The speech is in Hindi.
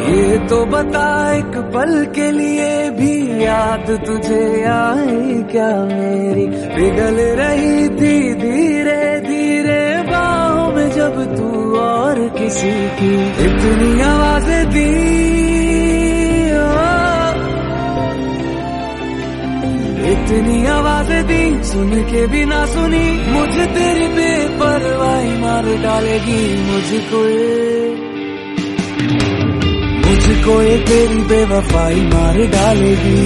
ये तो बता एक पल के लिए भी याद तुझे आई क्या मेरी, पिघल रही थी धीरे धीरे बाहों में जब तू और किसी की इतनी आवाजें दी, इतनी आवाजें दी सुन के भी ना सुनी, मुझे तेरी बेपरवाही मार डालेगी, मुझको ये तेरी बेवफाई मार डालेगी।